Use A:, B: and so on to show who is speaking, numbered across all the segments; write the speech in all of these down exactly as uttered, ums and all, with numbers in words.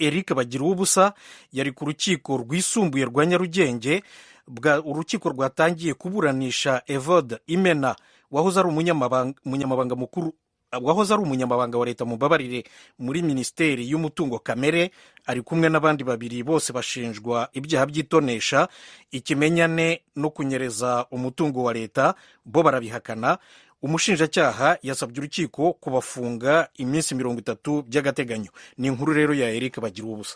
A: Eric Bagiruwubusa yari ku rukiko rwisumbuye rwa Nyarugenge. Urukiko rwatangiye kuburanisha Evode Imena wahoze ari umunyamabanga mukuru wahoze ari umunyamabanga wa leta mubabarire muri minisiteri y'umutungo kamere, ari kumwe n'abandi babiri bose bashinjwa ibyaha by'itonesha, ikimenyane no kunyereza umutungo wa leta, bo barabihakana. Umushinjacyaha yasabye urukiko kubafunga iminsi mirongo itatu by'agateganyo. Ni inkuru rero ya Eric Bagiruwubusa.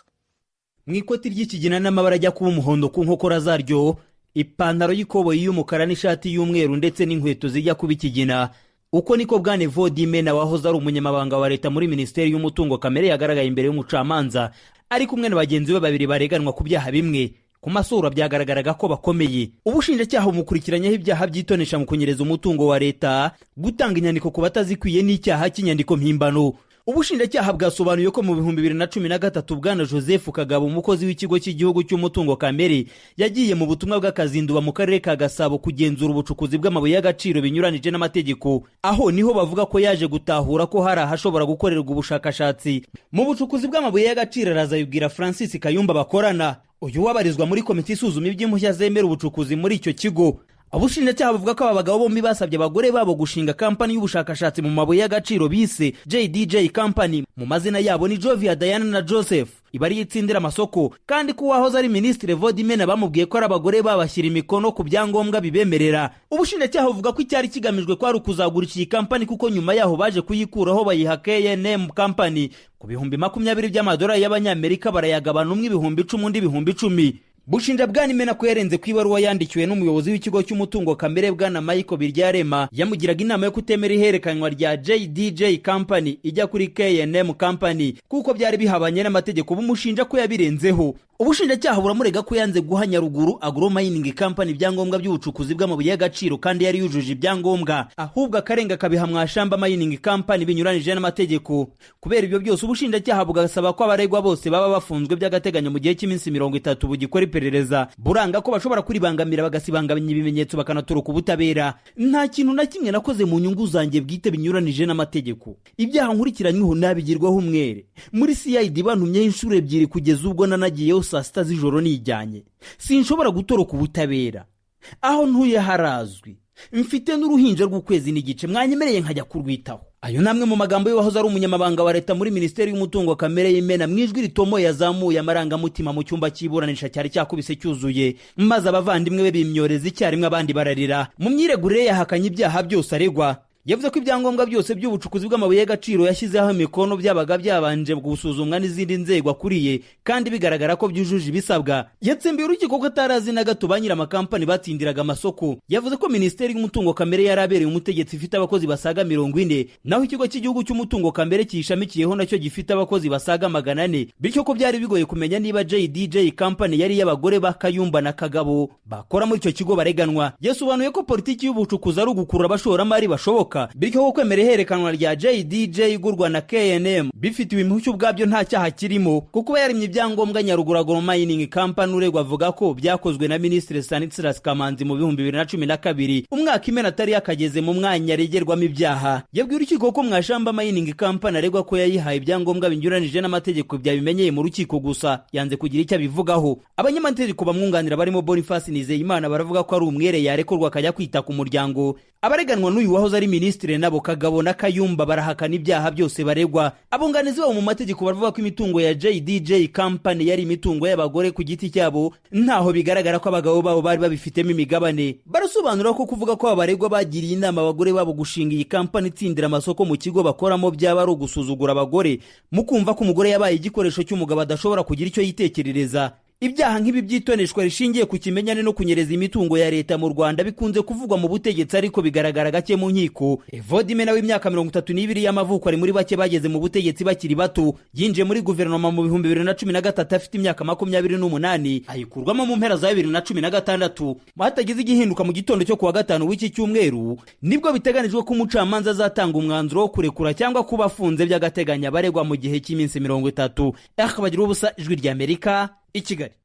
B: Mu ikoti ry'ikigina n'amabara ajya kuba umuhondo ku nkokora zaryo, ipantaro y'ikoboyi y'umukara n'ishati y'umweru ndetse n'inkweto zijya kuba ikigina. Uko niko bwana Evode Imena wahoze ari umunyamabanga wa leta muri minisiteri y'umutungo kamere yagaragaye imbere y'umucamanza ari kumwe na bagenzi be babiri bareganwa ku byaha bimwe. Ku masura byagaragaraga ko bakomeye. Ubushinjacyaha bumukurikiranyeho ibyaha by'itonesha mu kunyereza umutungo wa leta, gutanga inyandiko ku batazikwiye n'icyaha cy'inyandiko mpimbano. Ubushinjacyaha bwasobanuye ko mu bihumbi bibiri na cumi na gatatu bwana Joseph Kagabo, umukozi w'ikigo cy'igihugu cy'umutungo kamere, yagiye mu butumwa bw'akazinduba mu karere ka Gasabo kugenzura ubucukuzi bw'amabuye y'agaciro binyuranije n'amategeko. Aho niho bavuga ko yaje gutahura ko hari ahashobora gukorerwa ubushakashatsi mu bucukuzi bw'amabuye y'agaciro. Arazabibwira Francis Kayumba bakorana, uyu wabarizwa muri komite isuzuma iby'impushya zemera ubucukuzi muri icyo kigo. Abushinjacyaha bavuga ko aba bagabo bombi basabye abagore babo gushinga kampani y'ubushakashatsi mu mabuye y'agaciro bise J D J Company. Mu mazina yabo ni Jovia, Diana na Joseph. Ibari yitsindira amasoko, kandi ko wahoze ari Minisitiri Evode Imena bamubwiye ko ari abagore babashyira imikono ku byangombwa bibemerera. Ubushinjacyaha buvuga ko icyari kigamijwe kwari ukuzagurikira iyi kampani, kuko nyuma yaho baje kuyikuraho bayiha K N M Company ku bihumbi makumyabiri by'amadolari y'abanyamerika, barayagabana umwe ibihumbi icumi undi ibihumbi icumi. Bushinja bwana Imena ko yarenze ku ibaruwa yandikiwe n'umuyobozi w'ikigo cy'umutungo kamere bwana Michael Biryarema yamugiraga inama yo kutemera iherekanwa rya J D J Company ijya kuri K N M Company kuko byari bihabanye n'amategeko. Bumushinja ko yabirenzeho. Ubushinjacyaha buramurega ko yanze guha Nyaruguru Agro Mining Company ibyangombwa by'ubucukuzi bw'amabuye y'agaciro kandi yari yujuje ibyangombwa, ahubwo akarenga kabiha Mwashamba Mining Company binyuranije n'amategeko. Kubera ibyo byose, ubushinjacyaha bugasaba ko abaregwa bose baba bafunzwe by'agateganyo mu gihe cy'iminsi mirongo itatu bugikora iperereza. Buranga ko bashobora kuribangamira bagasibanganya ibimenyetso bakanaturuka ubutabera. Nta kintu na kimwe nakoze mu nyungu zanjye bwite binyuranije n'amategeko. Ibyaha nkurikiranyweho nabigirwaho umwere. Muri C I D bantumyeho inshuro ebyiri kugeza ubwo nanagiyeho saa sita z'ijoro nijyanye. Sinshobora gutoroka ubutabera. Aho ntuye harazwi. Mfite n'uruhinja rw'ukwezi n'igice, mwanyemereye nkajya kurwitaho. Ayo namwe mu magambo yo wahoze ari umunyamabanga wa leta muri minisiteri y'umutungo kamere y'Imena mwijwi ritomo yazamuye amarangamutima mu cyumba cy'iburanisha cyari cyakubise cyuzuye, maze abavandimwe be bimyoreza icyarimwe abandi bararira. Mu myiregurire yahakanye ibyaha byose aregwa. Yavuze ko ibyangombwa byose by'ubucukuzi bw'amabuye y'agaciro yashyizeho imikono byabaga byabanje gusuzumwa n'izindi nzego akuriye kandi bigaragara ko byujuje ibisabwa. Yatsembiye urukiko ko atarazi na gato ba nyir'amakampani batindiraga amasoko. Yavuze ko minisiteri y'umutungo kamere yarabereye umutegetsi ifite abakozi basaga mirongo ine, naho ikigo cy'igihugu cy'umutungo kamere kiyishamikiyeho nacyo gifite abakozi basaga magana ane, bityo ko byari bigoye kumenya niba J D J Company yari y'abagore ba Kayumba na Kagabo bakora muri icyo kigo bareganwa. Yasobanuye ko politiki y'ubucukuzi ari ugukurura abashoramari bashoboka, bityo ko kwemera iherekanwa rya J D J igurwa na K N M bifitiwe impushya ubwabyo nta cyaha kirimo, kuko yarimye ibyangombwa Nyaruguru Agro Mining Company. Uregwa avuga ko byakozwe na Minisitiri Stanislas Kamanzi mu bihumbi bibiri na cumi na kabiri, umwaka Imena atari yakageze mu mwanya aregerwamo ibyaha. Yabwiye urukiko ko Mwashamba Mining Company aregwa ko yayihaye ibyangombwa binyuranije n'amategeko byabimenyeye mu rukiko, gusa yanze kugira icyo abivugaho. Abanyamategeko bamwunganira barimo Boniface Nizeyimana baravuga ko ari umwere yarekurwa akajya kwita ku muryango. Abareganwa n'uyu wahoze ari minisitiri nabo Kagabo na Kayumba barahakana ibyaha byose baregwa. Abunganizi babo mu mategeko baravuga ko imitungo ya J D J Company yari imitungo y'abagore ku giti cyabo, ntaho bigaragara ko abagabo babo bari babifitemo imigabane. Barasobanura ko kuvuga ko abaregwa bagiriye inama abagore babo gushinga iyi company itsindira amasoko mu kigo bakoramo byaba ari ugusuzugura abagore, mu kumva ko umugore yabaye igikoresho cy'umugabo adashobora kugira icyo yitekerereza. Ibyaha nk'ibi by'itoneshwa rishingiye ku kimenyane no kunyereza imitungo ya leta mu Rwanda bikunze kuvugwa mu butegetsi, ariko bigaragara gake mu nkiko. Evode Imena w'imyaka mirongo itatu n'ibiri y'amavuko ari muri bake bageze mu butegetsi bakiri bato. Yinjiye muri guverinoma mu bihumbi bibiri na cumi na gatatu afite imyaka makumyabiri n'umunani, ayikurwamo mu mpera za bibiri na cumi na gatandatu. Hatagize igihinduka mu gitondo cyo kuwa gatanu w'iki cyumweru nibwo biteganijwe ko umucamanza azatanga umwanzuro wo kurekura cyangwa kuba afunze by'agateganyo abaregwa mu gihe cy'iminsi mirongo itatu. Eric Bagiruwubusa, Ijwi ry'Amerika, i Kigali.